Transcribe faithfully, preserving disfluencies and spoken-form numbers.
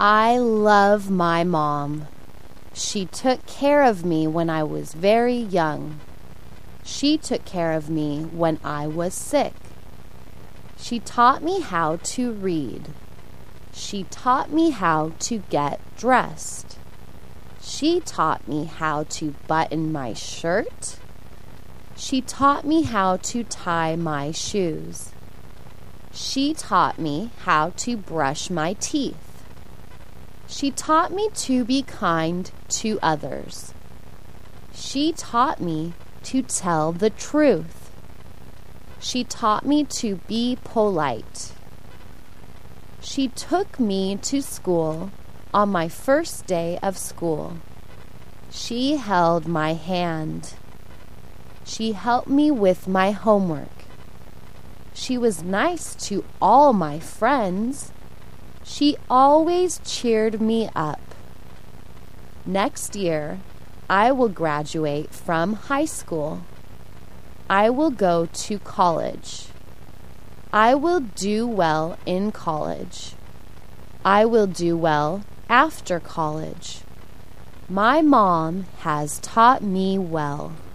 I love my mom. She took care of me when I was very young. She took care of me when I was sick. She taught me how to read. She taught me how to get dressed. She taught me how to button my shirt. She taught me how to tie my shoes. She taught me how to brush my teeth. She taught me to be kind to others. She taught me to tell the truth. She taught me to be polite. She took me to school on my first day of school. She held my hand. She helped me with my homework. She was nice to all my friends. She always cheered me up. Next year, I will graduate from high school. I will go to college. I will do well in college. I will do well after college. My mom has taught me well.